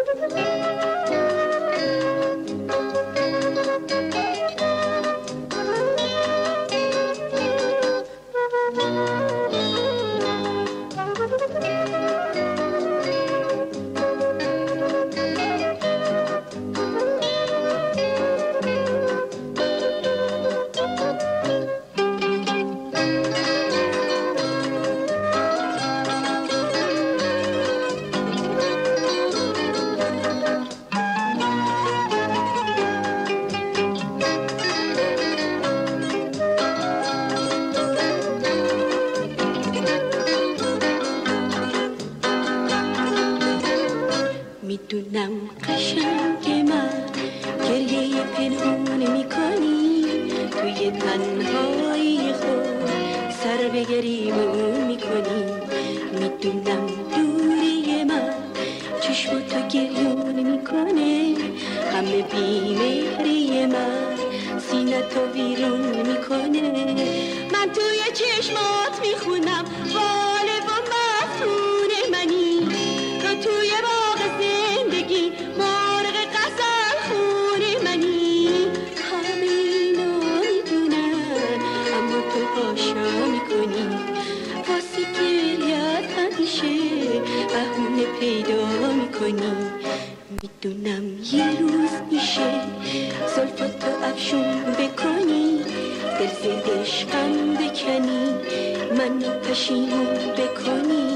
میدونم قشنگ من گریه پنهون میکنی، توی تنهایی خود سر به گریمون میکنی. میدونم دوری من چشم تو گریون میکنه، همه بیمهری من سینه تو ویرون میکنه. من توی چشمات میخونم واله و مفتون منی، تو توی باغ زندگی مرغ غزل خون منی. همه اینا میدونن اما تو هاشا میکنی، واسه گریت همیشه بهونه پیدا میکنی. میدونم یه روز میشه زلفاتو افشون بکنی، دل زیر عشقم بکنی، منو پشیمون بکنی.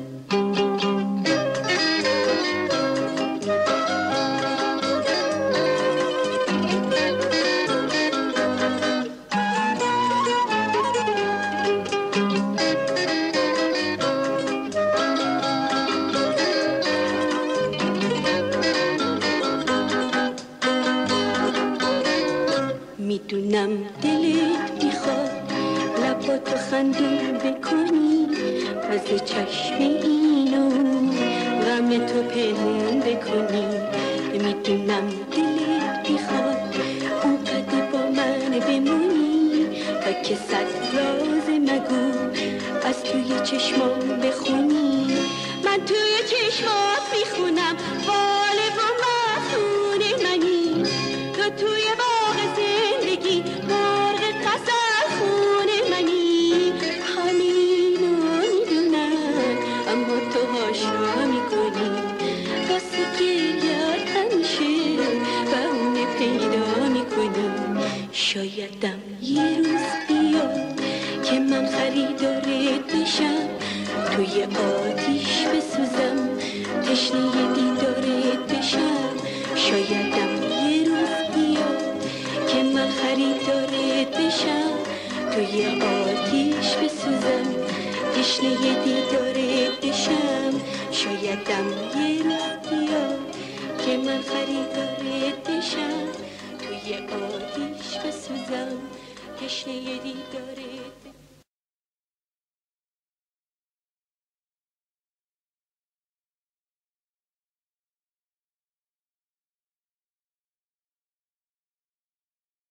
میدونم دلت میخواد لباتو خندون بکنی، از چشم اینو غم تو پنهون بکنی. میدونم دلت میخواد اونقدر با من بمونی، تا که صد راز مگو از توی چشمام بخونی. من توی چشمات میخونم واله و مفتون منی، تو توی باغ زندگی مرغ غزل خون منی. همینو میدونن اما تو هاشا میکنی، واسه گریت همیشه بهونه پیدا میکنی. شایدم یه روز بیاد که من خریدارت بشم، توی آتیش بسوزم تشنه دیدارت بشم. شایدم یه روز بیاد که من خریدارت بشم، توی آتیش بسوزم تشنه دیدارت بشم. شایدم یه روز بیاد که من خریدارت بشم، توی آتیش بسوزم تشنه دیدارت